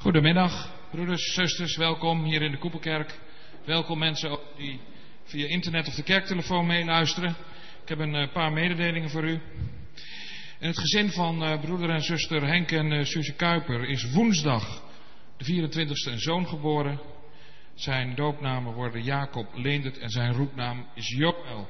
Goedemiddag, broeders, zusters, welkom hier in de Koepelkerk. Welkom mensen ook die via internet of de kerktelefoon meeluisteren. Ik heb een paar mededelingen voor u. En het gezin van broeder en zuster Henk en Suze Kuiper is woensdag de 24e een zoon geboren. Zijn doopnamen worden Jacob Leendert en zijn roepnaam is Joël.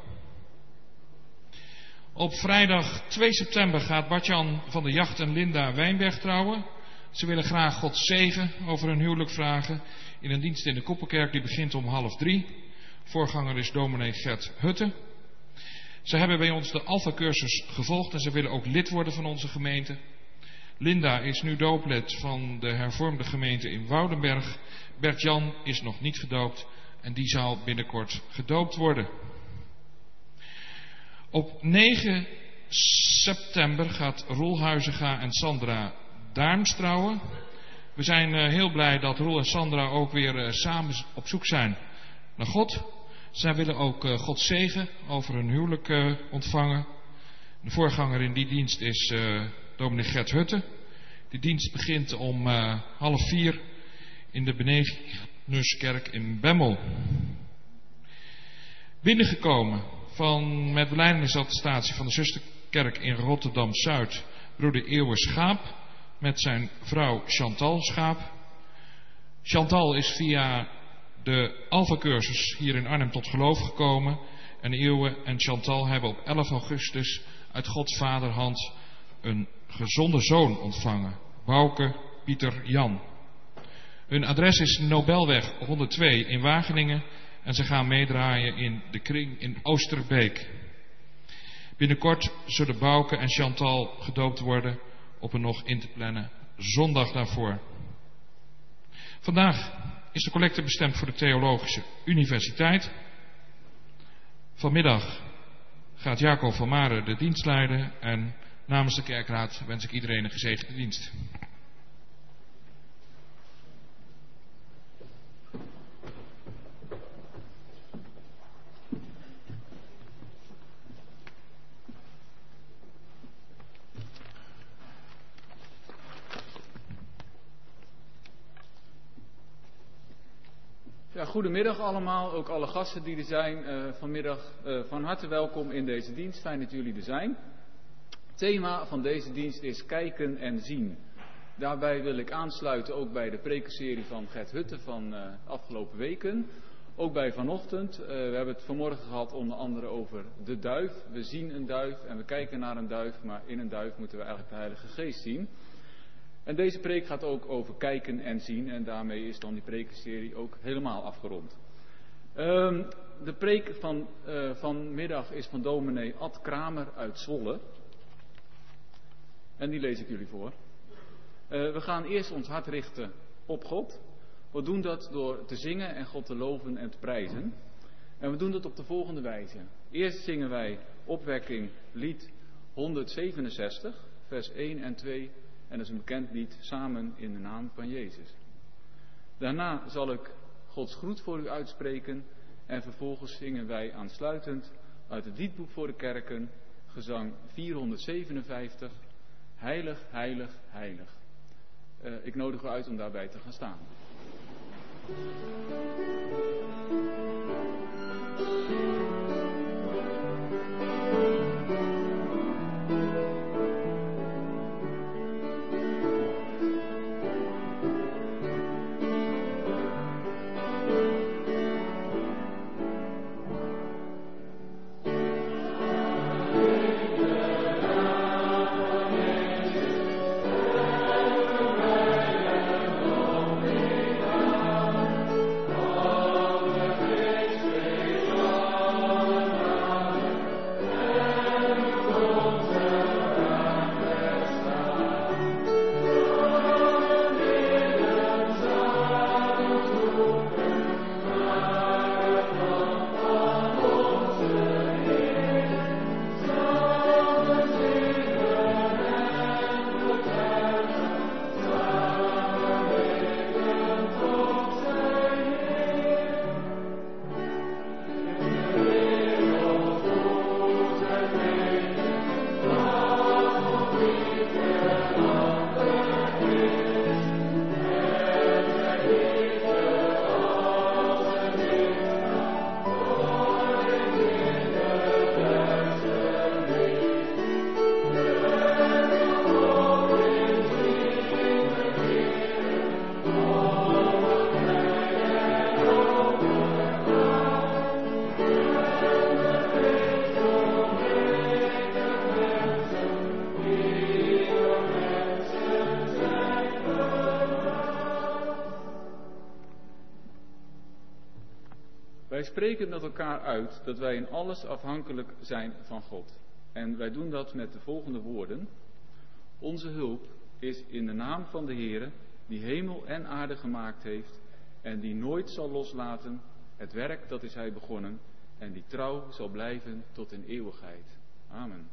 Op vrijdag 2 september gaat Bartjan van der Jacht en Linda Wijnberg trouwen. Ze willen graag Gods zegen over hun huwelijk vragen in een dienst in de Koepelkerk die begint om 2:30. Voorganger is dominee Gert Hutte. Ze hebben bij ons de Alpha-cursus gevolgd en ze willen ook lid worden van onze gemeente. Linda is nu dooplid van de hervormde gemeente in Woudenberg. Bert-Jan is nog niet gedoopt en die zal binnenkort gedoopt worden. Op 9 september gaat Roel Huizinga en Sandra Daarms trouwen. We zijn heel blij dat Roel en Sandra ook weer samen op zoek zijn naar God. Zij willen ook Gods zegen over hun huwelijk ontvangen. De voorganger in die dienst is dominee Gert Hutte. Die dienst begint om 3:30 in de Benedictuskerk in Bemmel. Binnengekomen met belijdenis-attestatie van de zusterkerk in Rotterdam-Zuid, broeder Eeuwen Schaap met zijn vrouw Chantal Schaap. Chantal is via de Alpha-cursus hier in Arnhem tot geloof gekomen. En Eeuwen en Chantal hebben op 11 augustus uit Gods vaderhand een gezonde zoon ontvangen. Bouke Pieter Jan. Hun adres is Nobelweg 102 in Wageningen. En ze gaan meedraaien in de kring in Oosterbeek. Binnenkort zullen Bouke en Chantal gedoopt worden op een nog in te plannen zondag daarvoor. Vandaag is de collecte bestemd voor de Theologische Universiteit. Vanmiddag gaat Jacob van Maren de dienst leiden en namens de kerkraad wens ik iedereen een gezegende dienst. Ja, goedemiddag allemaal, ook alle gasten die er zijn vanmiddag. Van harte welkom in deze dienst, fijn dat jullie er zijn. Het thema van deze dienst is kijken en zien. Daarbij wil ik aansluiten ook bij de prekenserie van Gert Hutte van de afgelopen weken. Ook bij vanochtend. We hebben het vanmorgen gehad onder andere over de duif. We zien een duif en we kijken naar een duif, maar in een duif moeten we eigenlijk de Heilige Geest zien. En deze preek gaat ook over kijken en zien en daarmee is dan die prekenserie ook helemaal afgerond. De preek van vanmiddag is van dominee Ad Kramer uit Zwolle. En die lees ik jullie voor. We gaan eerst ons hart richten op God. We doen dat door te zingen en God te loven en te prijzen. En we doen dat op de volgende wijze. Eerst zingen wij opwekking lied 167, vers 1 en 2... En dat is een bekend lied, samen in de naam van Jezus. Daarna zal ik Gods groet voor u uitspreken. En vervolgens zingen wij aansluitend uit het liedboek voor de kerken, gezang 457, Heilig, heilig, heilig. Ik nodig u uit om daarbij te gaan staan. Wij spreken met elkaar uit dat wij in alles afhankelijk zijn van God. En wij doen dat met de volgende woorden. Onze hulp is in de naam van de Heere, die hemel en aarde gemaakt heeft en die nooit zal loslaten het werk dat is hij begonnen en die trouw zal blijven tot in eeuwigheid. Amen.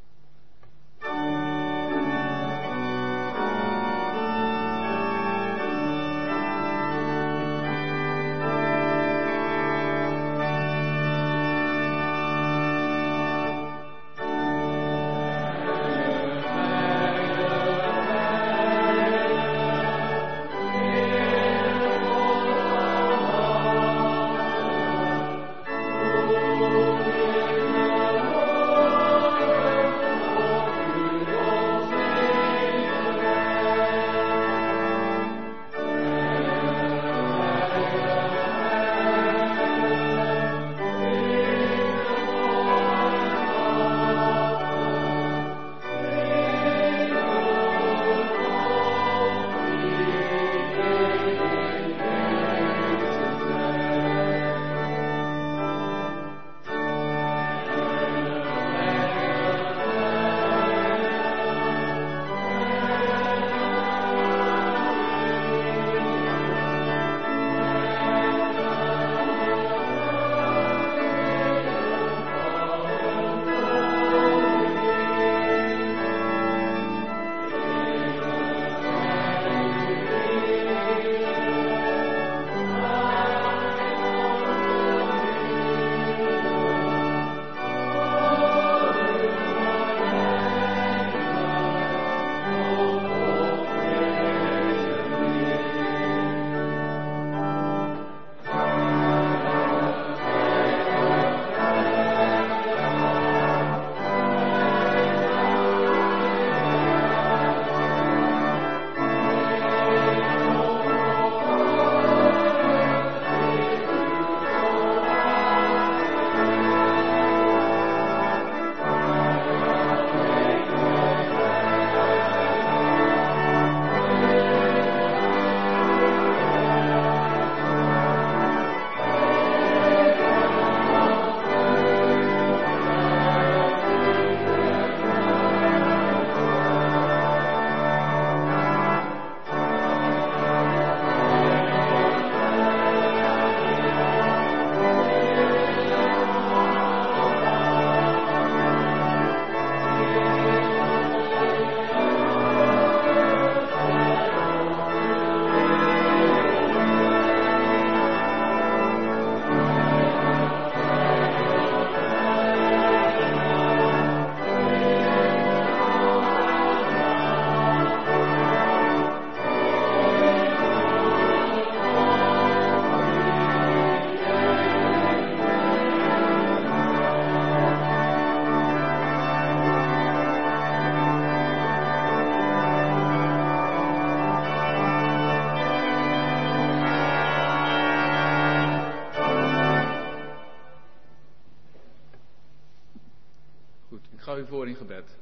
Ik ga u voor in gebed.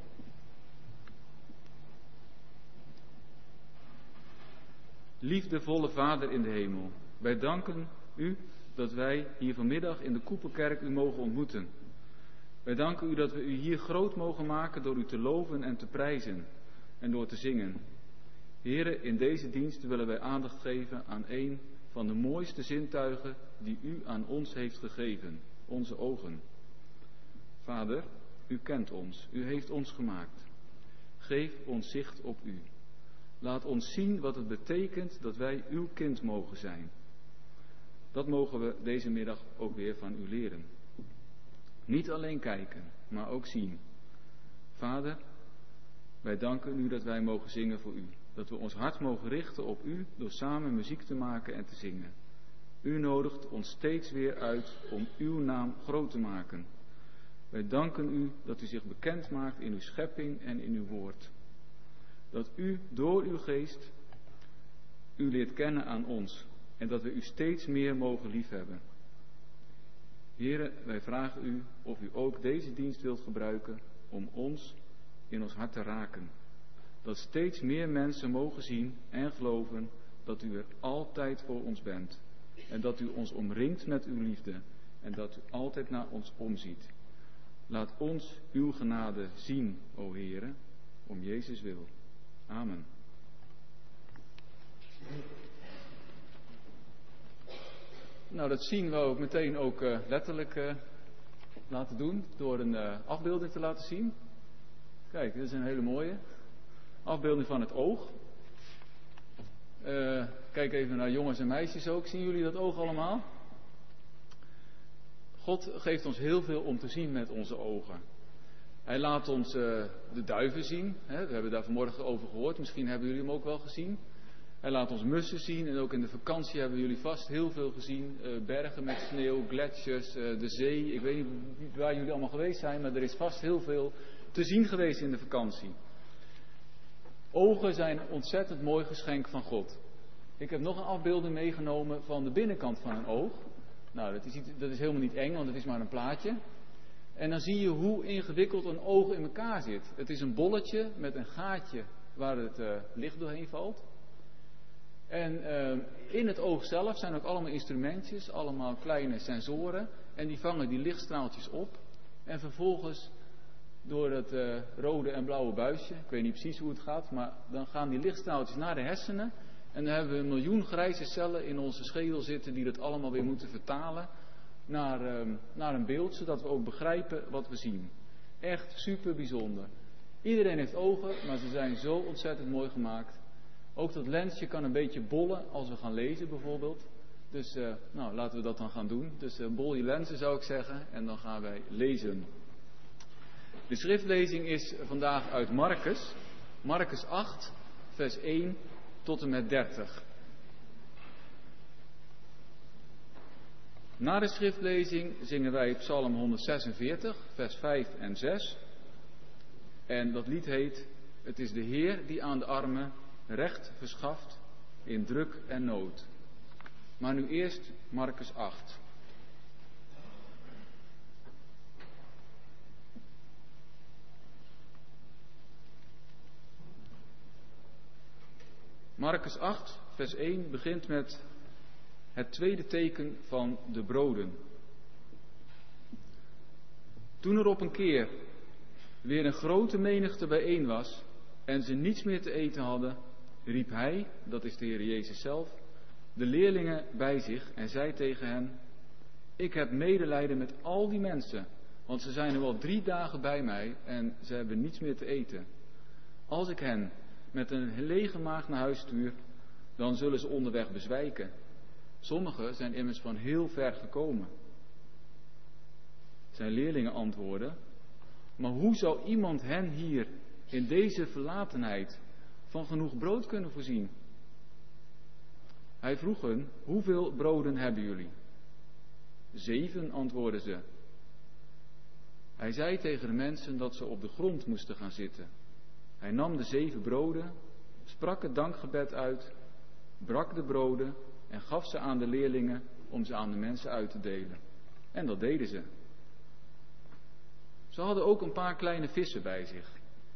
Liefdevolle Vader in de hemel, wij danken u dat wij hier vanmiddag in de Koepelkerk u mogen ontmoeten. Wij danken u dat we u hier groot mogen maken door u te loven en te prijzen en door te zingen. Heren, in deze dienst willen wij aandacht geven aan een van de mooiste zintuigen die u aan ons heeft gegeven, onze ogen. Vader, u kent ons, u heeft ons gemaakt. Geef ons zicht op u. Laat ons zien wat het betekent dat wij uw kind mogen zijn. Dat mogen we deze middag ook weer van u leren. Niet alleen kijken, maar ook zien. Vader, wij danken u dat wij mogen zingen voor u. Dat we ons hart mogen richten op u door samen muziek te maken en te zingen. U nodigt ons steeds weer uit om uw naam groot te maken. Wij danken u dat u zich bekend maakt in uw schepping en in uw woord. Dat u door uw geest u leert kennen aan ons en dat we u steeds meer mogen liefhebben. Heren, wij vragen u of u ook deze dienst wilt gebruiken om ons in ons hart te raken. Dat steeds meer mensen mogen zien en geloven dat u er altijd voor ons bent. En dat u ons omringt met uw liefde. En dat u altijd naar ons omziet. Laat ons uw genade zien, o Heere, om Jezus wil. Amen. Nou, dat zien we ook meteen ook letterlijk laten doen door een afbeelding te laten zien. Kijk, dit is een hele mooie afbeelding van het oog. Kijk even naar jongens en meisjes ook. Zien jullie dat oog allemaal? God geeft ons heel veel om te zien met onze ogen. Hij laat ons de duiven zien. Hè? We hebben daar vanmorgen over gehoord. Misschien hebben jullie hem ook wel gezien. Hij laat ons mussen zien. En ook in de vakantie hebben jullie vast heel veel gezien. Bergen met sneeuw, gletsjers, de zee. Ik weet niet waar jullie allemaal geweest zijn. Maar er is vast heel veel te zien geweest in de vakantie. Ogen zijn een ontzettend mooi geschenk van God. Ik heb nog een afbeelding meegenomen van de binnenkant van een oog. Nou, dat is helemaal niet eng, want het is maar een plaatje. En dan zie je hoe ingewikkeld een oog in elkaar zit. Het is een bolletje met een gaatje waar het licht doorheen valt. En in het oog zelf zijn ook allemaal instrumentjes, allemaal kleine sensoren. En die vangen die lichtstraaltjes op. En vervolgens door het rode en blauwe buisje, ik weet niet precies hoe het gaat, maar dan gaan die lichtstraaltjes naar de hersenen. En dan hebben we 1 miljoen grijze cellen in onze schedel zitten die dat allemaal weer moeten vertalen naar een beeld, zodat we ook begrijpen wat we zien. Echt super bijzonder. Iedereen heeft ogen, maar ze zijn zo ontzettend mooi gemaakt. Ook dat lensje kan een beetje bollen als we gaan lezen bijvoorbeeld. Dus laten we dat dan gaan doen. Dus bol je lenzen zou ik zeggen en dan gaan wij lezen. De schriftlezing is vandaag uit Marcus. Marcus 8, vers 1 tot en met 30. Na de schriftlezing zingen wij Psalm 146, vers 5 en 6. En dat lied heet: Het is de Heer die aan de armen recht verschaft in druk en nood. Maar nu eerst Marcus 8. Marcus 8, vers 1 begint met het tweede teken van de broden. Toen er op een keer weer een grote menigte bijeen was en ze niets meer te eten hadden, riep hij, dat is de Heer Jezus zelf, de leerlingen bij zich en zei tegen hen: Ik heb medelijden met al die mensen, want ze zijn nu al 3 dagen bij mij en ze hebben niets meer te eten. Als ik hen met een lege maag naar huis stuur, dan zullen ze onderweg bezwijken. Sommigen zijn immers van heel ver gekomen. Zijn leerlingen antwoordden: Maar hoe zou iemand hen hier in deze verlatenheid van genoeg brood kunnen voorzien? Hij vroeg hen: Hoeveel broden hebben jullie? 7, antwoordden ze. Hij zei tegen de mensen dat ze op de grond moesten gaan zitten. Hij nam de 7 broden, sprak het dankgebed uit, brak de broden en gaf ze aan de leerlingen om ze aan de mensen uit te delen. En dat deden ze. Ze hadden ook een paar kleine vissen bij zich.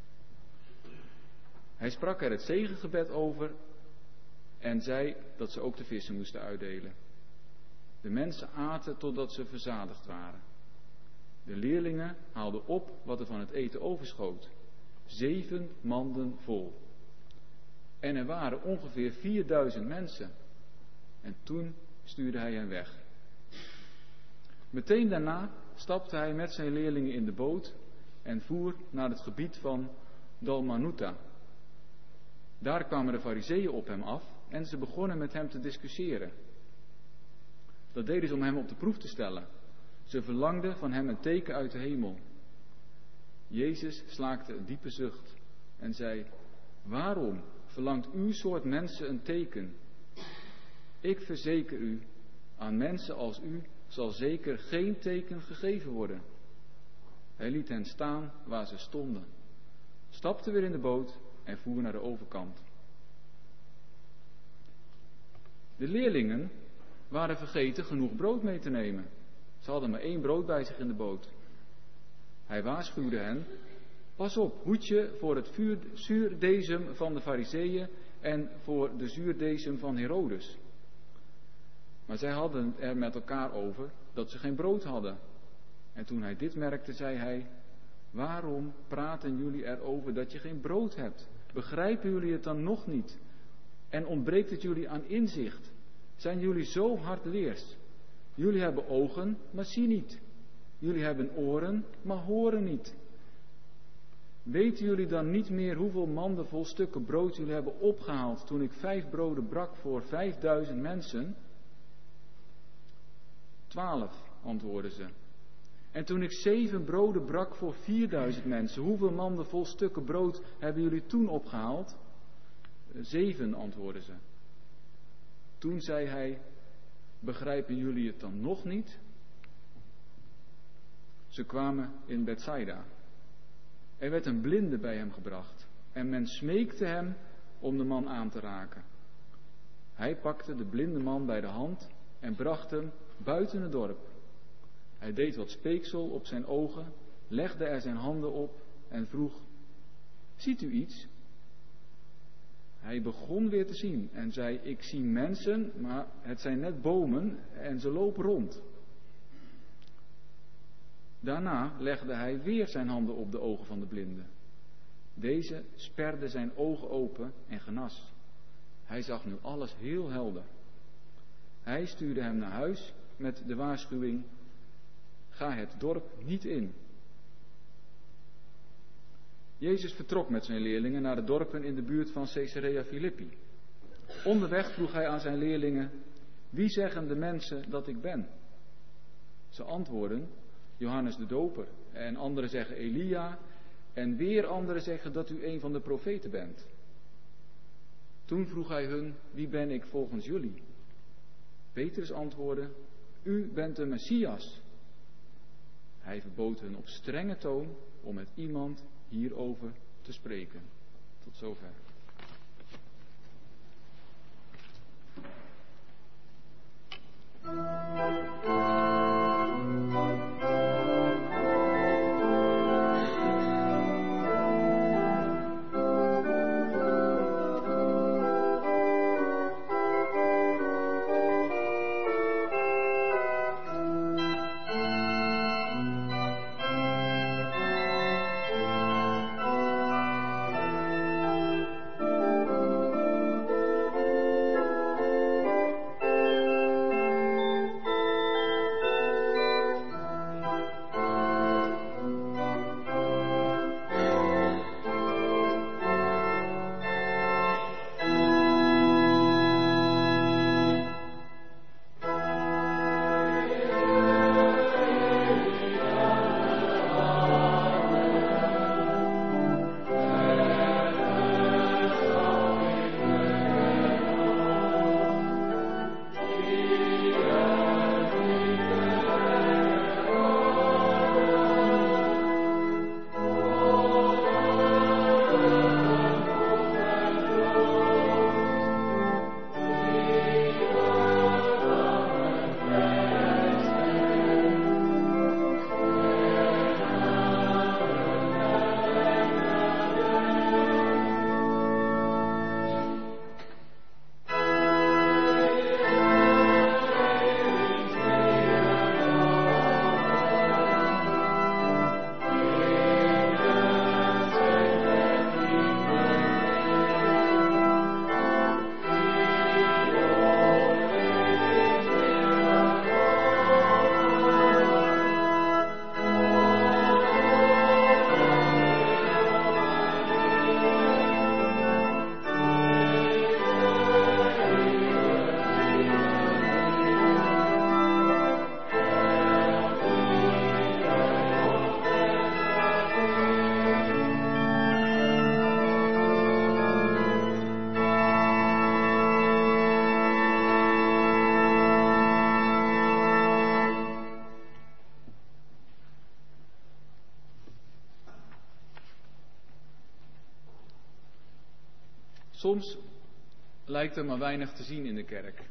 Hij sprak er het zegengebed over en zei dat ze ook de vissen moesten uitdelen. De mensen aten totdat ze verzadigd waren. De leerlingen haalden op wat er van het eten overschoot. 7 manden vol. En er waren ongeveer 4000 mensen. En toen stuurde hij hen weg. Meteen daarna stapte hij met zijn leerlingen in de boot en voer naar het gebied van Dalmanuta. Daar kwamen de Farizeeën op hem af en ze begonnen met hem te discussiëren. Dat deden ze om hem op de proef te stellen. Ze verlangden van hem een teken uit de hemel. Jezus slaakte een diepe zucht en zei: Waarom verlangt uw soort mensen een teken? Ik verzeker u, aan mensen als u zal zeker geen teken gegeven worden. Hij liet hen staan waar ze stonden, stapte weer in de boot en voer naar de overkant. De leerlingen waren vergeten genoeg brood mee te nemen. Ze hadden maar 1 brood bij zich in de boot. Hij waarschuwde hen: Pas op, hoed je voor het zuurdesem van de Farizeeën en voor de zuurdesem van Herodes. Maar zij hadden het er met elkaar over dat ze geen brood hadden. En toen hij dit merkte, zei hij: waarom praten jullie erover dat je geen brood hebt? Begrijpen jullie het dan nog niet? En ontbreekt het jullie aan inzicht? Zijn jullie zo hardleers? Jullie hebben ogen, maar zien niet. Jullie hebben oren, maar horen niet. Weten jullie dan niet meer hoeveel manden vol stukken brood jullie hebben opgehaald toen ik 5 broden brak voor 5000 mensen? 12, antwoordden ze. En toen ik 7 broden brak voor 4000 mensen, hoeveel manden vol stukken brood hebben jullie toen opgehaald? 7, antwoordden ze. Toen zei hij: begrijpen jullie het dan nog niet? Ze kwamen in Bethsaida. Er werd een blinde bij hem gebracht en men smeekte hem om de man aan te raken. Hij pakte de blinde man bij de hand en bracht hem buiten het dorp. Hij deed wat speeksel op zijn ogen, legde er zijn handen op en vroeg: ziet u iets? Hij begon weer te zien en zei: ik zie mensen, maar het zijn net bomen en ze lopen rond. Daarna legde hij weer zijn handen op de ogen van de blinde. Deze sperde zijn ogen open en genas. Hij zag nu alles heel helder. Hij stuurde hem naar huis met de waarschuwing: ga het dorp niet in. Jezus vertrok met zijn leerlingen naar de dorpen in de buurt van Caesarea Philippi. Onderweg vroeg hij aan zijn leerlingen: wie zeggen de mensen dat ik ben? Ze antwoordden: Johannes de Doper, en anderen zeggen Elia, en weer anderen zeggen dat u een van de profeten bent. Toen vroeg hij hun: wie ben ik volgens jullie? Petrus antwoordde: u bent de Messias. Hij verbood hun op strenge toon om met iemand hierover te spreken. Tot zover. Soms lijkt er maar weinig te zien in de kerk.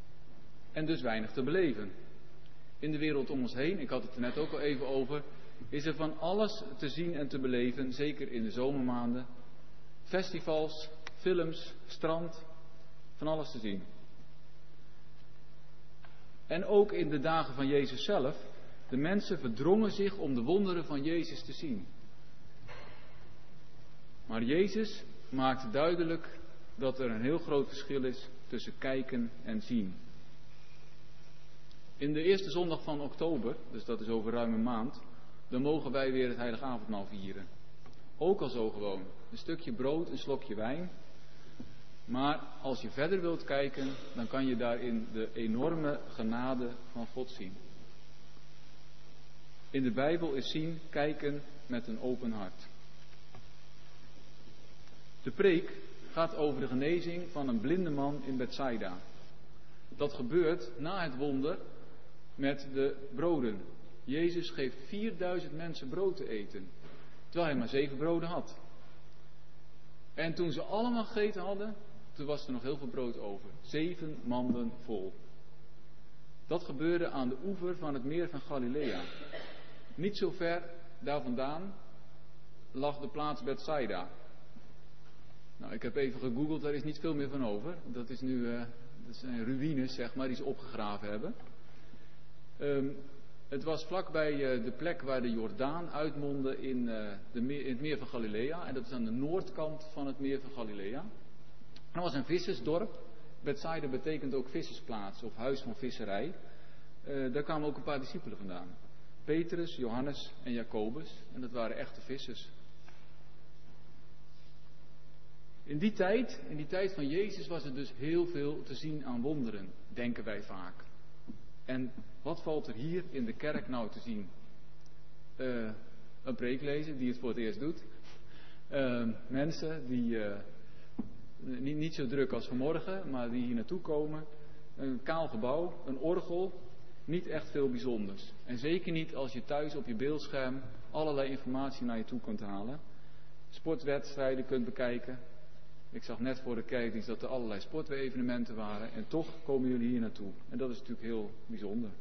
En dus weinig te beleven. In de wereld om ons heen, ik had het er net ook al even over, is er van alles te zien en te beleven, zeker in de zomermaanden. Festivals, films, strand, van alles te zien. En ook in de dagen van Jezus zelf, de mensen verdrongen zich om de wonderen van Jezus te zien. Maar Jezus maakt duidelijk dat er een heel groot verschil is tussen kijken en zien. In de eerste zondag van oktober, dus dat is over ruim een maand, dan mogen wij weer het heilige avondmaal vieren. Ook al zo gewoon. Een stukje brood, een slokje wijn. Maar als je verder wilt kijken, dan kan je daarin de enorme genade van God zien. In de Bijbel is zien, kijken met een open hart. De preek gaat over de genezing van een blinde man in Bethsaida. Dat gebeurt na het wonder met de broden. Jezus geeft 4000 mensen brood te eten, terwijl hij maar 7 broden had. En toen ze allemaal gegeten hadden, toen was er nog heel veel brood over. 7 manden vol. Dat gebeurde aan de oever van het meer van Galilea. Niet zo ver daar vandaan lag de plaats Bethsaida. Nou, ik heb even gegoogeld, daar is niet veel meer van over. Dat is nu, dat zijn ruïnes, zeg maar, die ze opgegraven hebben. Het was vlakbij de plek waar de Jordaan uitmondde in het meer van Galilea. En dat is aan de noordkant van het meer van Galilea. Dat was een vissersdorp. Bethsaida betekent ook vissersplaats of huis van visserij. Daar kwamen ook een paar discipelen vandaan. Petrus, Johannes en Jacobus. En dat waren echte vissers. In die tijd van Jezus was er dus heel veel te zien aan wonderen, denken wij vaak. En wat valt er hier in de kerk nou te zien? Een preek lezen die het voor het eerst doet. Mensen die niet zo druk als vanmorgen, maar die hier naartoe komen. Een kaal gebouw, een orgel, niet echt veel bijzonders. En zeker niet als je thuis op je beeldscherm allerlei informatie naar je toe kunt halen. Sportwedstrijden kunt bekijken. Ik zag net voor de kerkdienst dat er allerlei sportevenementen waren. En toch komen jullie hier naartoe. En dat is natuurlijk heel bijzonder.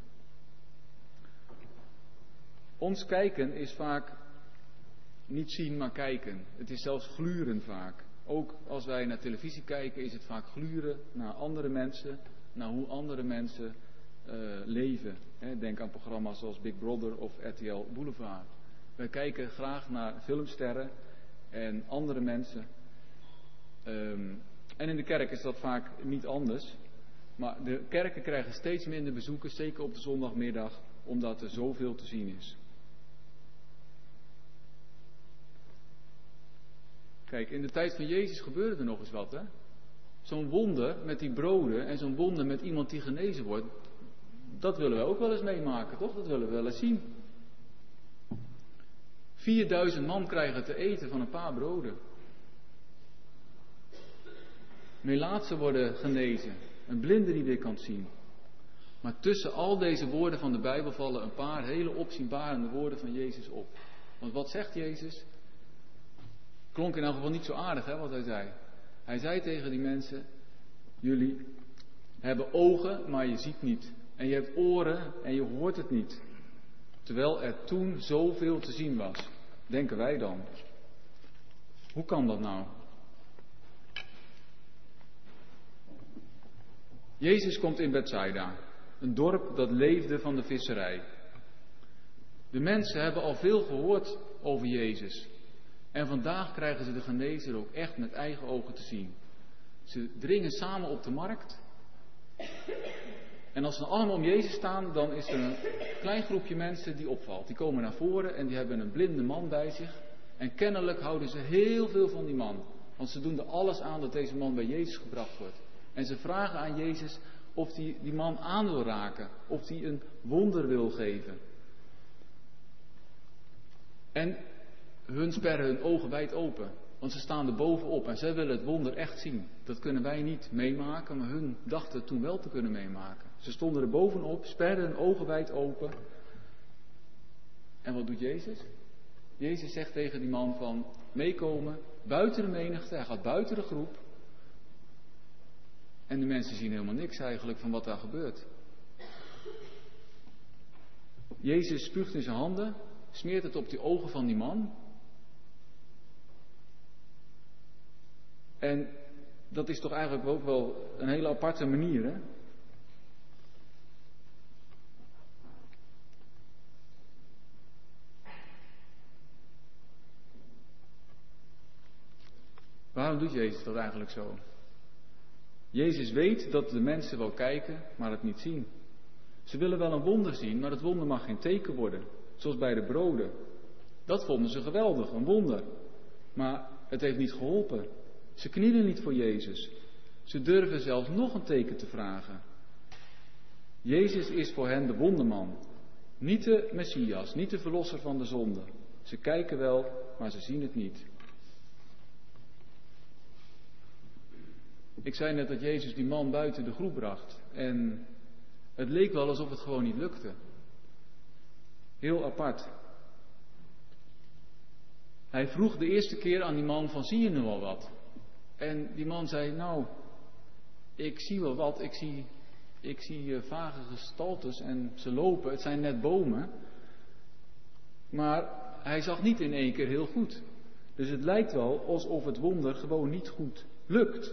Ons kijken is vaak niet zien, maar kijken. Het is zelfs gluren vaak. Ook als wij naar televisie kijken is het vaak gluren naar andere mensen. Naar hoe andere mensen leven. Denk aan programma's zoals Big Brother of RTL Boulevard. Wij kijken graag naar filmsterren en andere mensen. En in de kerk is dat vaak niet anders. Maar de kerken krijgen steeds minder bezoekers, zeker op de zondagmiddag, omdat er zoveel te zien is. Kijk, in de tijd van Jezus gebeurde er nog eens wat, hè? Zo'n wonder met die broden en zo'n wonder met iemand die genezen wordt, dat willen we ook wel eens meemaken, toch? Dat willen we wel eens zien. 4000 man krijgen te eten van een paar broden. Melaatsen worden genezen. Een blinde die weer kan zien. Maar tussen al deze woorden van de Bijbel vallen een paar hele opzienbarende woorden van Jezus op. Want wat zegt Jezus? Klonk in elk geval niet zo aardig, hè, wat hij zei. Hij zei tegen die mensen: jullie hebben ogen, maar je ziet niet. En je hebt oren en je hoort het niet. Terwijl er toen zoveel te zien was. Denken wij dan. Hoe kan dat nou? Jezus komt in Bethsaida, een dorp dat leefde van de visserij. De mensen hebben al veel gehoord over Jezus. En vandaag krijgen ze de genezer ook echt met eigen ogen te zien. Ze dringen samen op de markt. En als ze allemaal om Jezus staan, dan is er een klein groepje mensen die opvalt. Die komen naar voren en die hebben een blinde man bij zich. En kennelijk houden ze heel veel van die man. Want ze doen er alles aan dat deze man bij Jezus gebracht wordt. En ze vragen aan Jezus of hij die man aan wil raken. Of hij een wonder wil geven. En hun sperren hun ogen wijd open. Want ze staan er bovenop en zij willen het wonder echt zien. Dat kunnen wij niet meemaken, maar hun dachten het toen wel te kunnen meemaken. Ze stonden er bovenop, sperden hun ogen wijd open. En wat doet Jezus? Jezus zegt tegen die man van meekomen, buiten de menigte, hij gaat buiten de groep. En de mensen zien helemaal niks eigenlijk van wat daar gebeurt. Jezus spuugt in zijn handen, smeert het op die ogen van die man. En dat is toch eigenlijk ook wel een hele aparte manier, hè? waarom doet Jezus dat eigenlijk zo? Jezus weet dat de mensen wel kijken, maar het niet zien. Ze willen wel een wonder zien, maar het wonder mag geen teken worden. Zoals bij de broden. Dat vonden ze geweldig, een wonder. Maar het heeft niet geholpen. Ze knielen niet voor Jezus. Ze durven zelfs nog een teken te vragen. Jezus is voor hen de wonderman. Niet de Messias, niet de verlosser van de zonde. Ze kijken wel, maar ze zien het niet. Ik zei net dat Jezus die man buiten de groep bracht. En het leek wel alsof het gewoon niet lukte. Heel apart. Hij vroeg de eerste keer aan die man van, zie je nu al wat? En die man zei, nou, ik zie wel wat. Ik zie vage gestaltes en ze lopen. Het zijn net bomen. Maar hij zag niet in één keer heel goed. Dus het lijkt wel alsof het wonder gewoon niet goed lukt.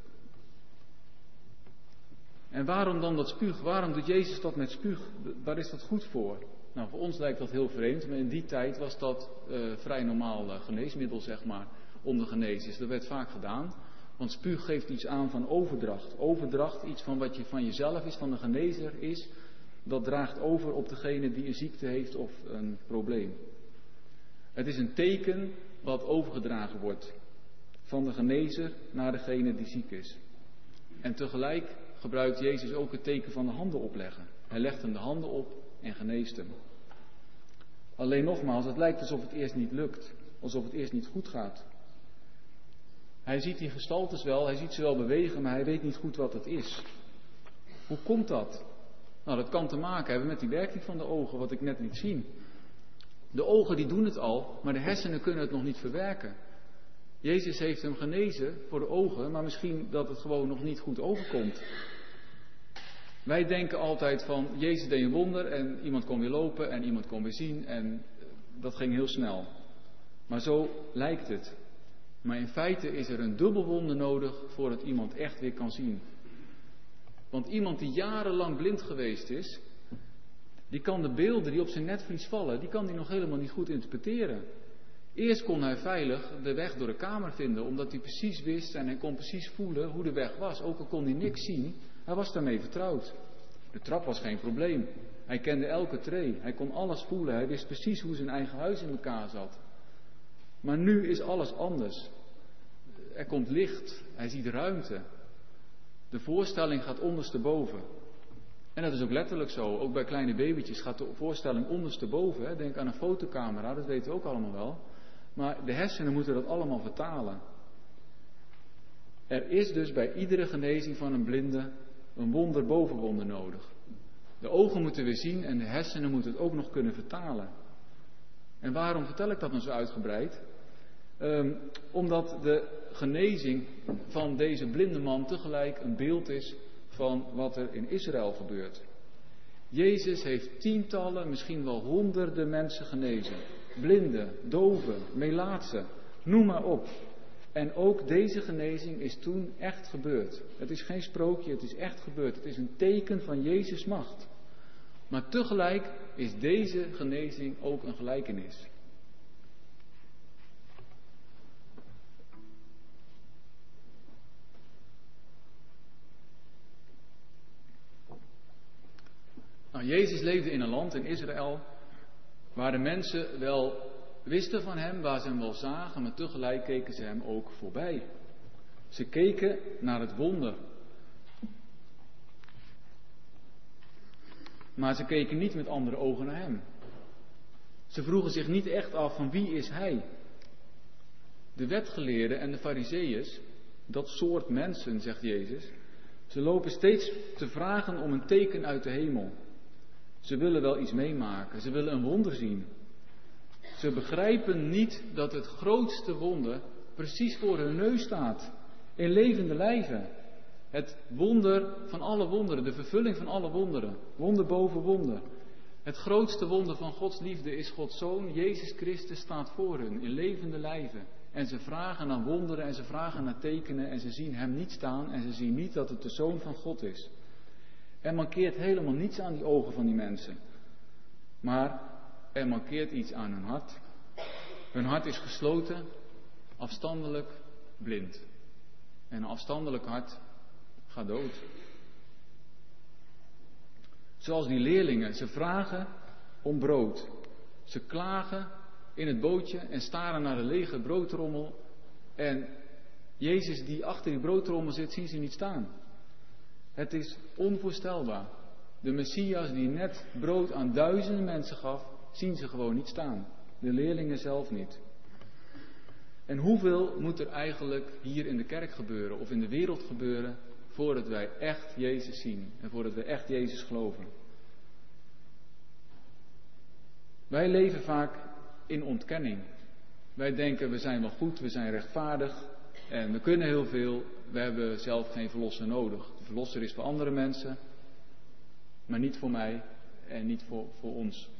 En waarom dan dat spuug? Waarom doet Jezus dat met spuug? Waar is dat goed voor? Nou, voor ons lijkt dat heel vreemd, maar in die tijd was dat vrij normaal geneesmiddel, zeg maar, onder genezers. Dat werd vaak gedaan, want spuug geeft iets aan van overdracht. Overdracht, iets van wat je van jezelf is, van de genezer is, dat draagt over op degene die een ziekte heeft of een probleem. Het is een teken wat overgedragen wordt van de genezer naar degene die ziek is. En tegelijk gebruikt Jezus ook het teken van de handen opleggen. Hij legt hem de handen op en geneest hem. Alleen nogmaals, het lijkt alsof het eerst niet lukt. Alsof het eerst niet goed gaat. Hij ziet die gestaltes wel, hij ziet ze wel bewegen, maar hij weet niet goed wat het is. Hoe komt dat? Nou, dat kan te maken hebben met die werking van de ogen, wat ik net liet zien. De ogen die doen het al, maar de hersenen kunnen het nog niet verwerken. Jezus heeft hem genezen voor de ogen, maar misschien dat het gewoon nog niet goed overkomt. Wij denken altijd van, Jezus deed een wonder en iemand kon weer lopen en iemand kon weer zien en dat ging heel snel. Maar zo lijkt het. Maar in feite is er een dubbel wonder nodig voordat iemand echt weer kan zien. Want iemand die jarenlang blind geweest is, die kan de beelden die op zijn netvlies vallen, die kan hij nog helemaal niet goed interpreteren. Eerst kon hij veilig de weg door de kamer vinden, omdat hij precies wist en hij kon precies voelen hoe de weg was. Ook al kon hij niks zien, hij was daarmee vertrouwd. De trap was geen probleem. Hij kende elke tree. Hij kon alles voelen. Hij wist precies hoe zijn eigen huis in elkaar zat. Maar nu is alles anders. Er komt licht. Hij ziet ruimte. De voorstelling gaat ondersteboven. En dat is ook letterlijk zo. Ook bij kleine babytjes gaat de voorstelling ondersteboven. Denk aan een fotocamera, dat weten we ook allemaal wel. Maar de hersenen moeten dat allemaal vertalen. Er is dus bij iedere genezing van een blinde een wonder boven wonder nodig. De ogen moeten weer zien en de hersenen moeten het ook nog kunnen vertalen. En waarom vertel ik dat nou zo uitgebreid? Omdat de genezing van deze blinde man tegelijk een beeld is van wat er in Israël gebeurt. Jezus heeft tientallen, misschien wel honderden mensen genezen. Blinden, doven, melaatsen, noem maar op. En ook deze genezing is toen echt gebeurd. Het is geen sprookje, het is echt gebeurd. Het is een teken van Jezus' macht. Maar tegelijk is deze genezing ook een gelijkenis. Nou, Jezus leefde in een land, in Israël, waar de mensen wel wisten van hem, waar ze hem wel zagen, maar tegelijk keken ze hem ook voorbij. Ze keken naar het wonder. Maar ze keken niet met andere ogen naar hem. Ze vroegen zich niet echt af van wie is hij? De wetgeleerden en de farizeeërs, dat soort mensen, zegt Jezus, ze lopen steeds te vragen om een teken uit de hemel. Ze willen wel iets meemaken, ze willen een wonder zien. Ze begrijpen niet dat het grootste wonder precies voor hun neus staat. In levende lijven. Het wonder van alle wonderen, de vervulling van alle wonderen. Wonder boven wonder. Het grootste wonder van Gods liefde is Gods Zoon, Jezus Christus, staat voor hun in levende lijven. En ze vragen naar wonderen en ze vragen naar tekenen en ze zien hem niet staan en ze zien niet dat het de Zoon van God is. Er mankeert helemaal niets aan die ogen van die mensen. Maar er mankeert iets aan hun hart. Hun hart is gesloten, afstandelijk, blind. En een afstandelijk hart gaat dood. Zoals die leerlingen, ze vragen om brood. Ze klagen in het bootje en staren naar de lege broodtrommel. En Jezus die achter die broodtrommel zit, zien ze niet staan. Het is onvoorstelbaar. De Messias die net brood aan duizenden mensen gaf, zien ze gewoon niet staan. De leerlingen zelf niet. En hoeveel moet er eigenlijk hier in de kerk gebeuren of in de wereld gebeuren voordat wij echt Jezus zien en voordat we echt Jezus geloven? Wij leven vaak in ontkenning. Wij denken we zijn wel goed, we zijn rechtvaardig en we kunnen heel veel. We hebben zelf geen verlosser nodig. De verlosser is voor andere mensen, maar niet voor mij en niet voor ons.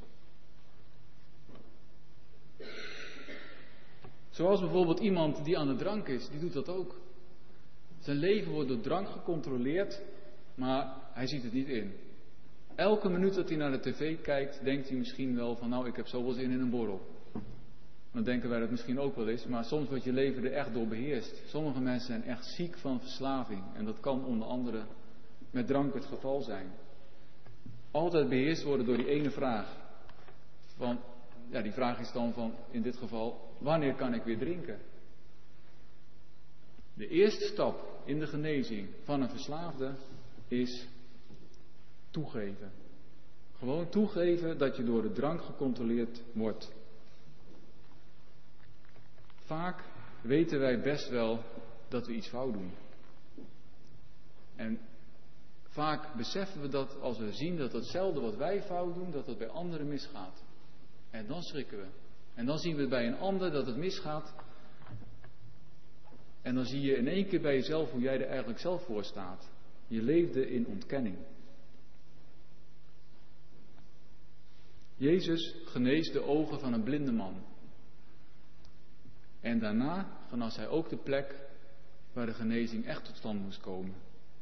Zoals bijvoorbeeld iemand die aan de drank is, die doet dat ook. Zijn leven wordt door drank gecontroleerd, maar hij ziet het niet in. Elke minuut dat hij naar de tv kijkt, denkt hij misschien wel van nou, ik heb zoveel zin in een borrel. Dan denken wij dat misschien ook wel eens, maar soms wordt je leven er echt door beheerst. Sommige mensen zijn echt ziek van verslaving en dat kan onder andere met drank het geval zijn. Altijd beheerst worden door die ene vraag. Die vraag is dan van, in dit geval, wanneer kan ik weer drinken? De eerste stap in de genezing van een verslaafde is toegeven. Gewoon toegeven dat je door de drank gecontroleerd wordt. Vaak weten wij best wel dat we iets fout doen. En vaak beseffen we dat als we zien dat hetzelfde wat wij fout doen, dat het bij anderen misgaat. En dan schrikken we. En dan zien we bij een ander dat het misgaat. En dan zie je in één keer bij jezelf hoe jij er eigenlijk zelf voor staat. Je leefde in ontkenning. Jezus geneest de ogen van een blinde man. En daarna genas hij ook de plek waar de genezing echt tot stand moest komen.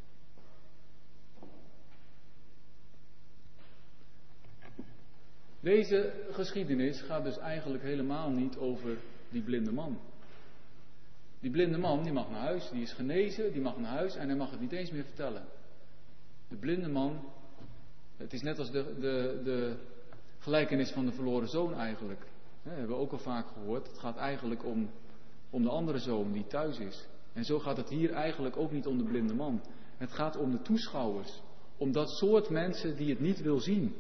Deze geschiedenis gaat dus eigenlijk helemaal niet over die blinde man. Die blinde man die mag naar huis, die is genezen, die mag naar huis en hij mag het niet eens meer vertellen. De blinde man, het is net als de gelijkenis van de verloren zoon eigenlijk. Dat hebben we ook al vaak gehoord. Het gaat eigenlijk om de andere zoon die thuis is. En zo gaat het hier eigenlijk ook niet om de blinde man. Het gaat om de toeschouwers. Om dat soort mensen die het niet wil zien.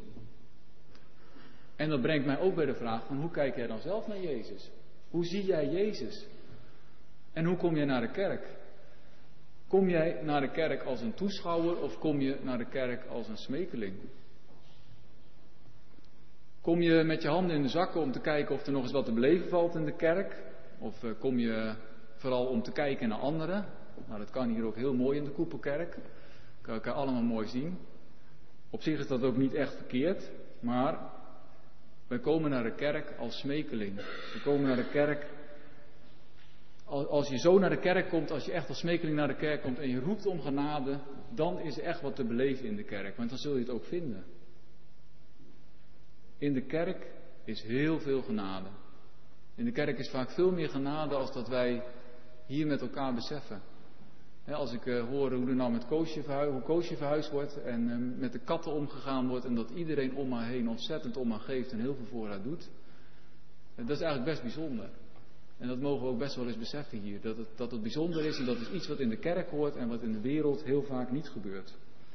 En dat brengt mij ook bij de vraag van hoe kijk jij dan zelf naar Jezus? Hoe zie jij Jezus? En hoe kom jij naar de kerk? Kom jij naar de kerk als een toeschouwer of kom je naar de kerk als een smekeling? Kom je met je handen in de zakken om te kijken of er nog eens wat te beleven valt in de kerk? Of kom je vooral om te kijken naar anderen? Nou, dat kan hier ook heel mooi in de Koepelkerk. Dat kan elkaar allemaal mooi zien. Op zich is dat ook niet echt verkeerd, maar wij komen naar de kerk als smekeling. We komen naar de kerk. Als je zo naar de kerk komt, als je echt als smekeling naar de kerk komt en je roept om genade, dan is er echt wat te beleven in de kerk. Want dan zul je het ook vinden. In de kerk is heel veel genade. In de kerk is vaak veel meer genade als dat wij hier met elkaar beseffen. Als ik hoor hoe er nou met Koosje verhuisd wordt en met de katten omgegaan wordt en dat iedereen om haar heen ontzettend om haar geeft en heel veel voor haar doet. Dat is eigenlijk best bijzonder. En dat mogen we ook best wel eens beseffen hier. Dat het bijzonder is en dat is iets wat in de kerk hoort en wat in de wereld heel vaak niet gebeurt.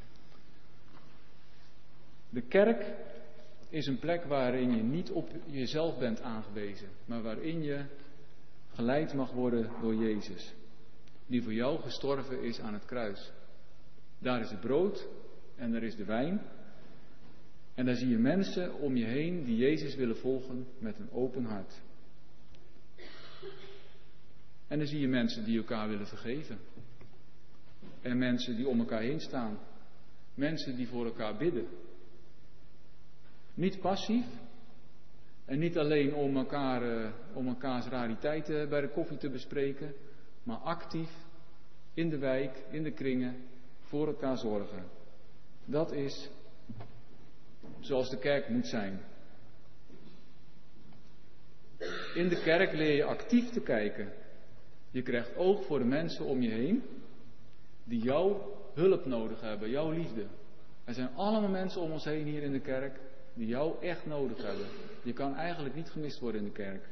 De kerk is een plek waarin je niet op jezelf bent aangewezen, maar waarin je geleid mag worden door Jezus, die voor jou gestorven is aan het kruis. Daar is het brood en daar is de wijn. En daar zie je mensen om je heen die Jezus willen volgen met een open hart. En dan zie je mensen die elkaar willen vergeven. En mensen die om elkaar heen staan. Mensen die voor elkaar bidden. Niet passief. En niet alleen om elkaars rariteiten bij de koffie te bespreken. Maar actief in de wijk, in de kringen, voor elkaar zorgen. Dat is zoals de kerk moet zijn. In de kerk leer je actief te kijken. Je krijgt oog voor de mensen om je heen. die jouw hulp nodig hebben, jouw liefde. Er zijn allemaal mensen om ons heen hier in de kerk die jou echt nodig hebben. Je kan eigenlijk niet gemist worden in de kerk.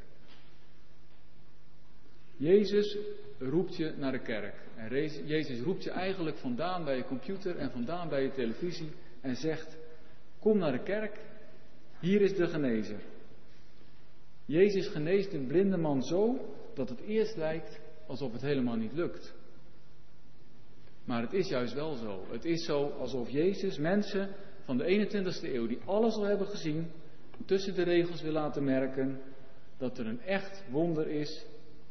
Jezus roept je naar de kerk. En Jezus roept je eigenlijk vandaan bij je computer en vandaan bij je televisie en zegt: kom naar de kerk, hier is de genezer. Jezus geneest een blinde man zo dat het eerst lijkt alsof het helemaal niet lukt. Maar het is juist wel zo. Het is zo alsof Jezus mensen van de 21ste eeuw die alles al hebben gezien, tussen de regels wil laten merken dat er een echt wonder is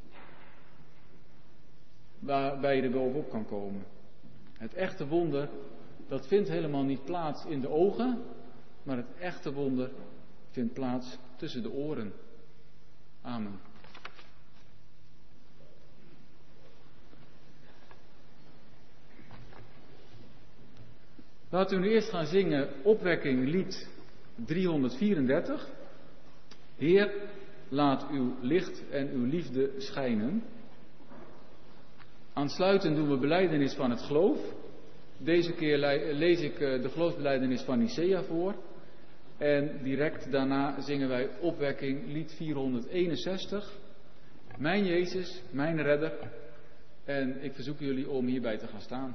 waarbij je er bovenop kan komen. Het echte wonder, dat vindt helemaal niet plaats in de ogen, maar het echte wonder vindt plaats tussen de oren. Amen. Laten we nu eerst gaan zingen opwekking lied 334. Heer, laat uw licht en uw liefde schijnen. Aansluitend doen we belijdenis van het geloof. Deze keer lees ik de geloofsbelijdenis van Nicea voor. En direct daarna zingen wij opwekking lied 461. Mijn Jezus, mijn redder. En ik verzoek jullie om hierbij te gaan staan.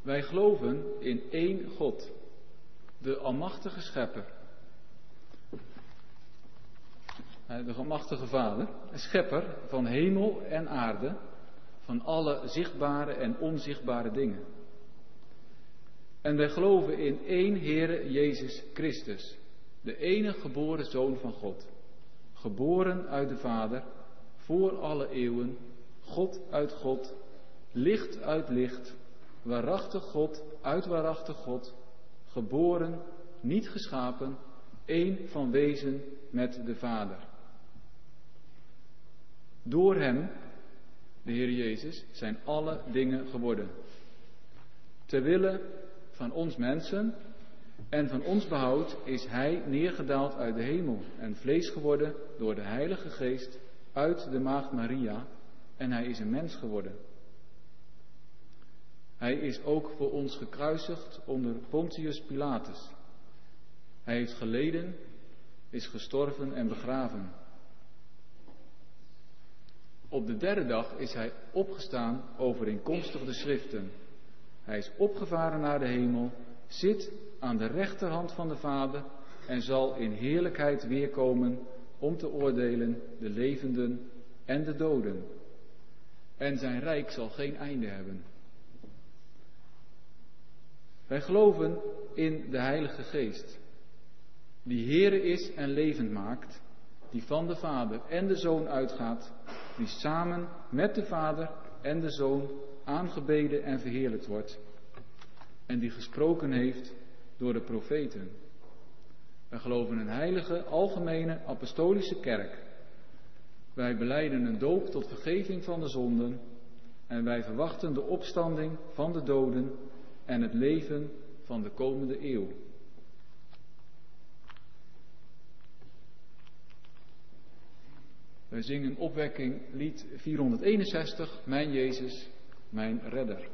Wij geloven in één God, de almachtige schepper. De almachtige Vader, schepper van hemel en aarde, van alle zichtbare en onzichtbare dingen. En wij geloven in één Heere Jezus Christus, de enige geboren Zoon van God, geboren uit de Vader, voor alle eeuwen, God uit God, licht uit licht, waarachtig God uit waarachtig God, geboren, niet geschapen, één van wezen met de Vader. Door hem, de Heer Jezus, zijn alle dingen geworden. Ter wille van ons mensen en van ons behoud is hij neergedaald uit de hemel en vlees geworden door de Heilige Geest uit de maagd Maria en hij is een mens geworden. Hij is ook voor ons gekruisigd onder Pontius Pilatus. Hij heeft geleden, is gestorven en begraven. Op de derde dag is hij opgestaan overeenkomstig de schriften. Hij is opgevaren naar de hemel, zit aan de rechterhand van de Vader en zal in heerlijkheid weerkomen om te oordelen de levenden en de doden. En zijn rijk zal geen einde hebben. Wij geloven in de Heilige Geest, die Heere is en levend maakt, die van de Vader en de Zoon uitgaat, die samen met de Vader en de Zoon aangebeden en verheerlijkt wordt, en die gesproken heeft door de profeten. Wij geloven in een heilige, algemene, apostolische kerk. Wij belijden een doop tot vergeving van de zonden en wij verwachten de opstanding van de doden en het leven van de komende eeuw. Wij zingen opwekking lied 461, Mijn Jezus, mijn Redder.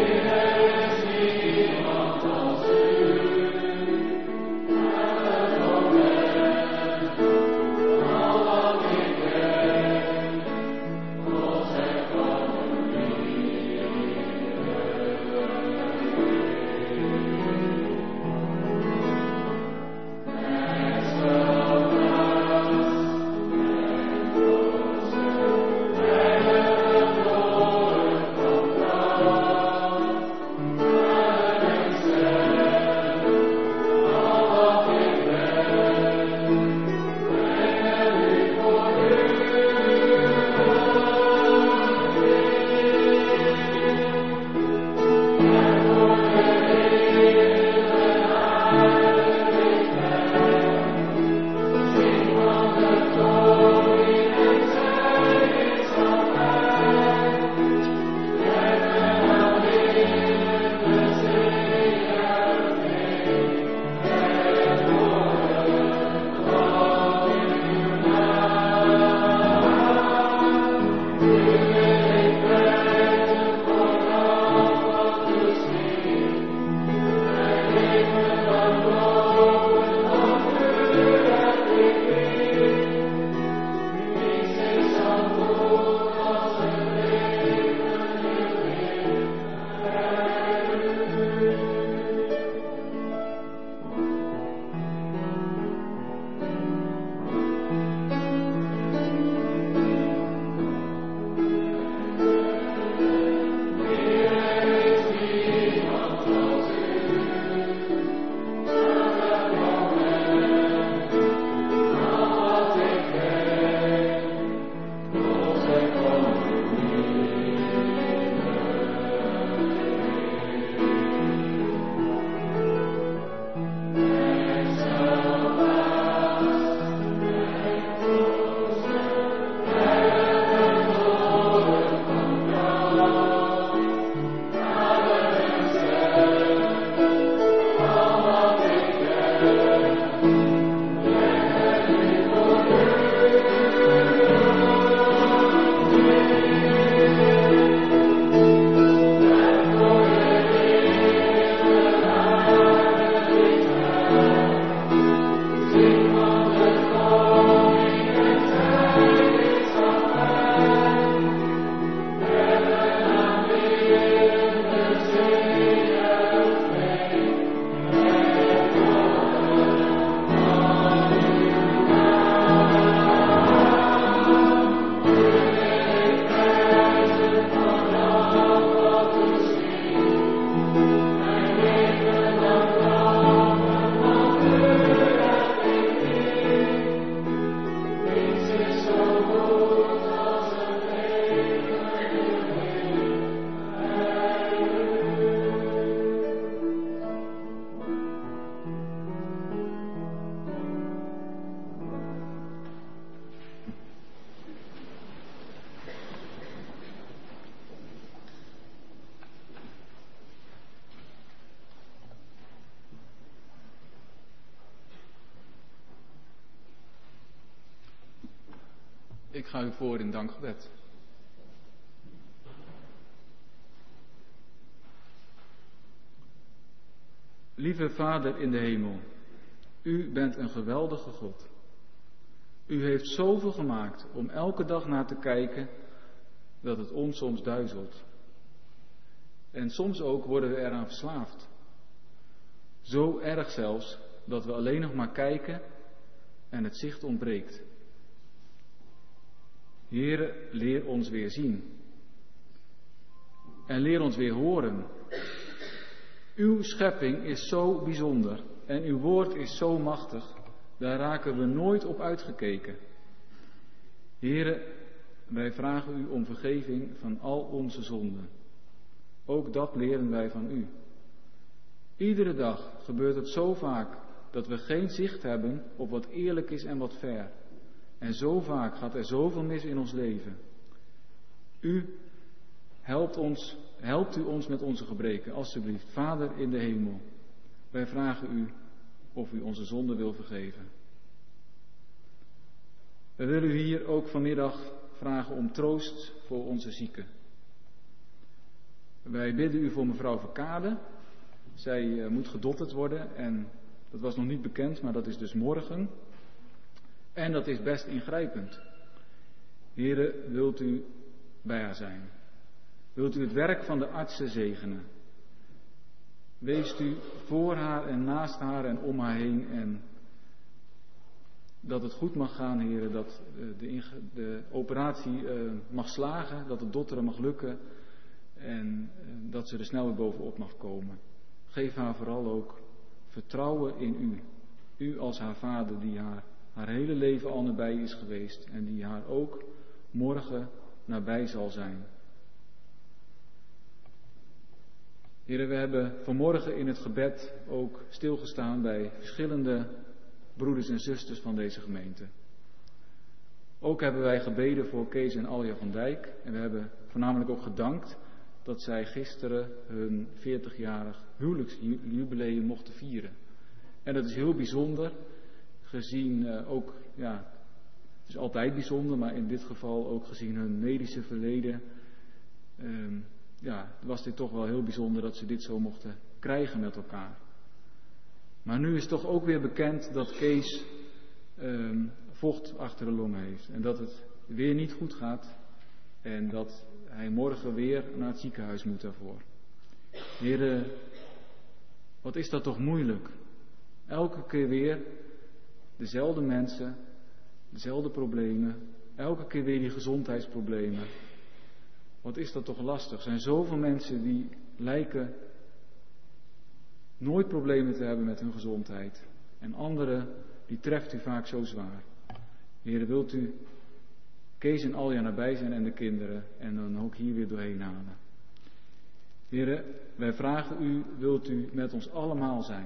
Oh Ik ga u voor in dankgebed. Lieve Vader in de hemel, u bent een geweldige God. U heeft zoveel gemaakt om elke dag naar te kijken dat het ons soms duizelt. En soms ook worden we eraan verslaafd. Zo erg zelfs dat we alleen nog maar kijken en het zicht ontbreekt. Heere, leer ons weer zien. En leer ons weer horen. Uw schepping is zo bijzonder en uw woord is zo machtig, daar raken we nooit op uitgekeken. Heere, wij vragen u om vergeving van al onze zonden. Ook dat leren wij van u. Iedere dag gebeurt het zo vaak dat we geen zicht hebben op wat eerlijk is en wat fair. En zo vaak gaat er zoveel mis in ons leven. U helpt u ons met onze gebreken, alstublieft. Vader in de hemel, wij vragen u of u onze zonde wil vergeven. We willen u hier ook vanmiddag vragen om troost voor onze zieken. Wij bidden u voor mevrouw Verkade. Zij moet gedotterd worden en dat was nog niet bekend, maar dat is dus morgen. En dat is best ingrijpend. Heere, wilt u bij haar zijn? Wilt u het werk van de artsen zegenen? Weest u voor haar en naast haar en om haar heen en dat het goed mag gaan, Heere, dat de operatie mag slagen, dat het dotteren mag lukken en dat ze er snel weer bovenop mag komen. Geef haar vooral ook vertrouwen in u. U als haar vader die haar hele leven al nabij is geweest en die haar ook morgen nabij zal zijn. Heren, we hebben vanmorgen in het gebed ook stilgestaan bij verschillende broeders en zusters van deze gemeente. Ook hebben wij gebeden voor Kees en Alja van Dijk en we hebben voornamelijk ook gedankt dat zij gisteren hun 40-jarig huwelijksjubileum mochten vieren. En dat is heel bijzonder, gezien ook, ja, het is altijd bijzonder, maar in dit geval ook gezien hun medische verleden, was dit toch wel heel bijzonder dat ze dit zo mochten krijgen met elkaar. Maar nu is toch ook weer bekend dat Kees vocht achter de longen heeft en dat het weer niet goed gaat en dat hij morgen weer naar het ziekenhuis moet daarvoor. Heren, wat is dat toch moeilijk? Elke keer weer dezelfde mensen, dezelfde problemen, elke keer weer die gezondheidsproblemen. Wat is dat toch lastig? Er zijn zoveel mensen die lijken nooit problemen te hebben met hun gezondheid. En anderen, die treft u vaak zo zwaar. Heer, wilt u Kees en Alja nabij zijn en de kinderen en dan ook hier weer doorheen halen. Heer, wij vragen u, wilt u met ons allemaal zijn?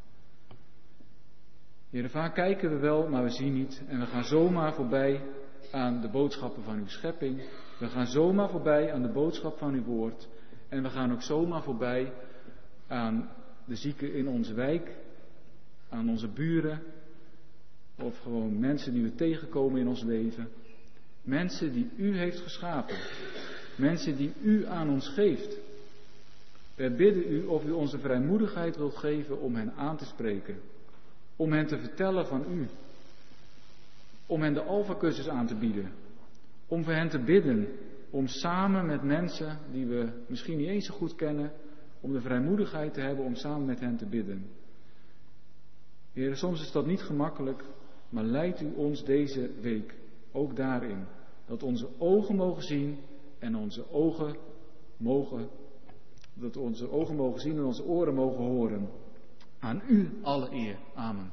Heer, vaak kijken we wel, maar we zien niet. En we gaan zomaar voorbij aan de boodschappen van uw schepping. We gaan zomaar voorbij aan de boodschap van uw woord. En we gaan ook zomaar voorbij aan de zieken in onze wijk, aan onze buren. Of gewoon mensen die we tegenkomen in ons leven. Mensen die u heeft geschapen. Mensen die u aan ons geeft. Wij bidden u of u onze vrijmoedigheid wilt geven om hen aan te spreken. Om hen te vertellen van u. Om hen de Alpha-cursus aan te bieden. Om voor hen te bidden. Om samen met mensen die we misschien niet eens zo goed kennen. Om de vrijmoedigheid te hebben om samen met hen te bidden. Heer, soms is dat niet gemakkelijk. Maar leidt u ons deze week ook daarin. Dat onze ogen mogen zien en onze ogen mogen zien en onze oren mogen horen. Aan u alle eer. Amen.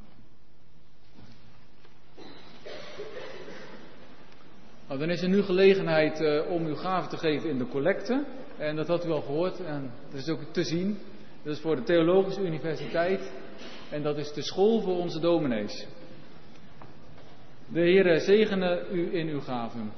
Nou, dan is er nu gelegenheid om uw gave te geven in de collecte. En dat had u al gehoord en dat is ook te zien. Dat is voor de Theologische Universiteit en dat is de school voor onze dominees. De Heer zegene u in uw gaven.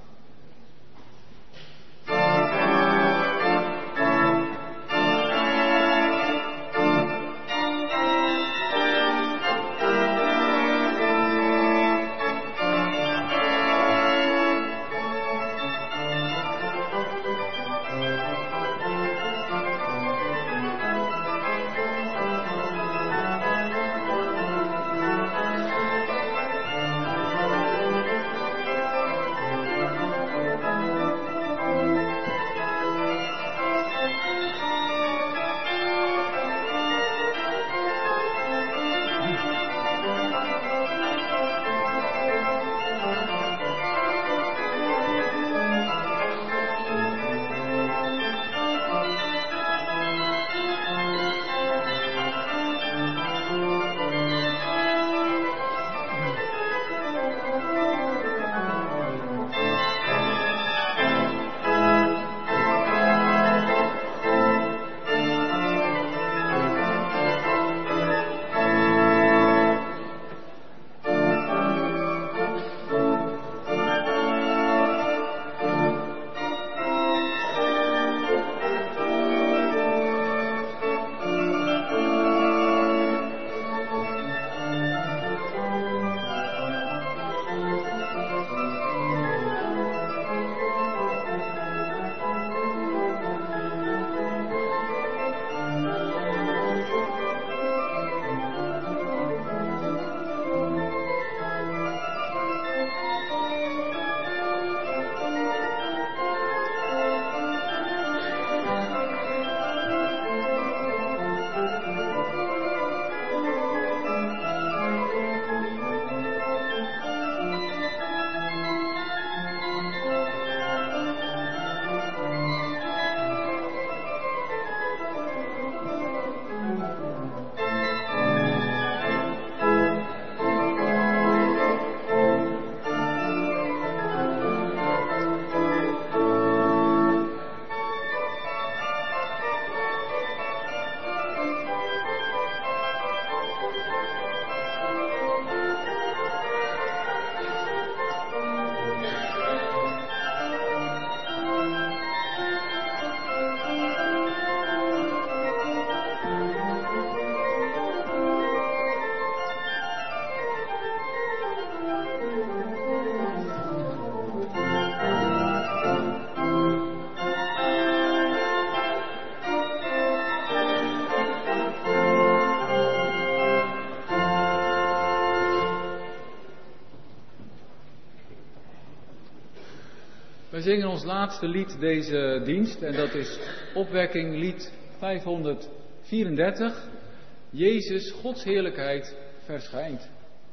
zingen ons laatste lied deze dienst en dat is opwekking lied 534. Jezus, Gods heerlijkheid verschijnt.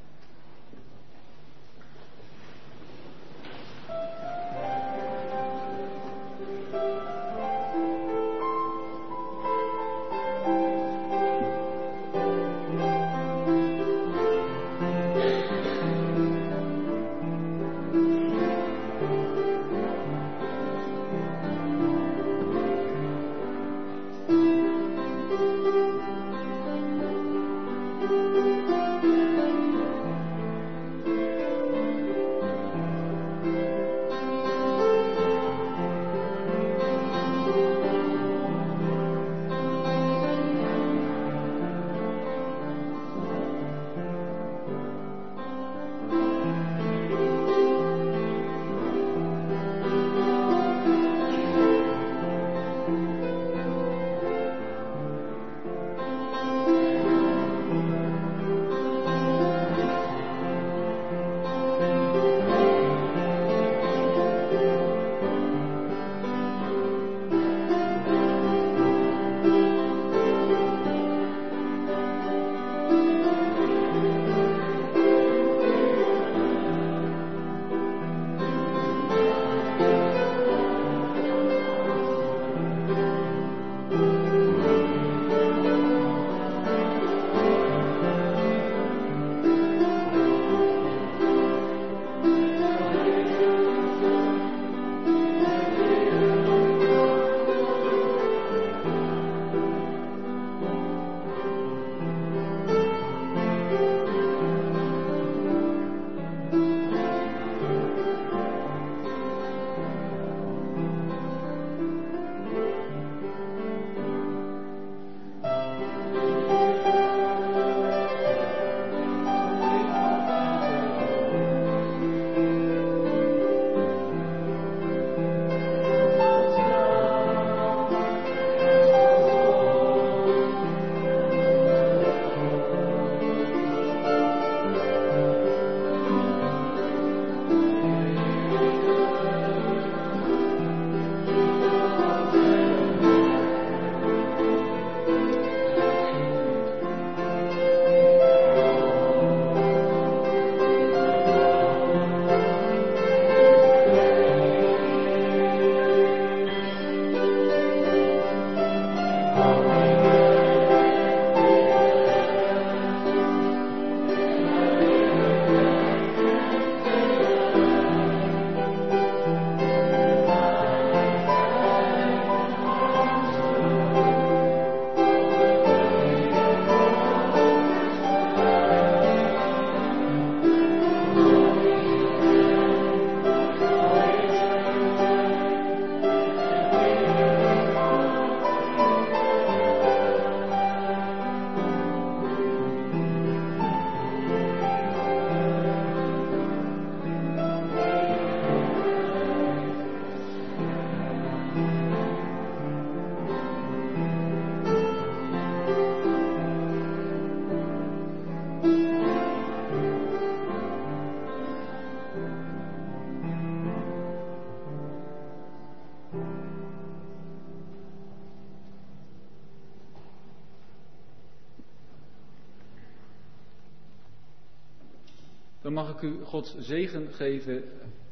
Dan mag ik u Gods zegen geven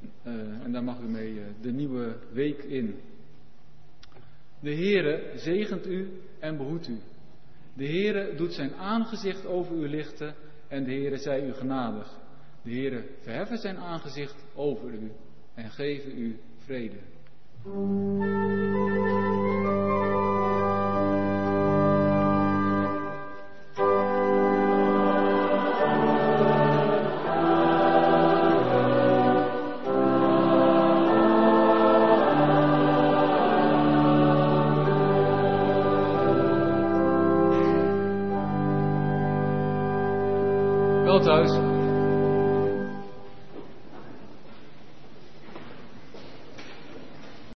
en daar mag u mee de nieuwe week in. De Heere zegent u en behoedt u. De Heere doet zijn aangezicht over u lichten en de Heere zij u genadig. De Heere verheffen zijn aangezicht over u en geven u vrede. Wel thuis.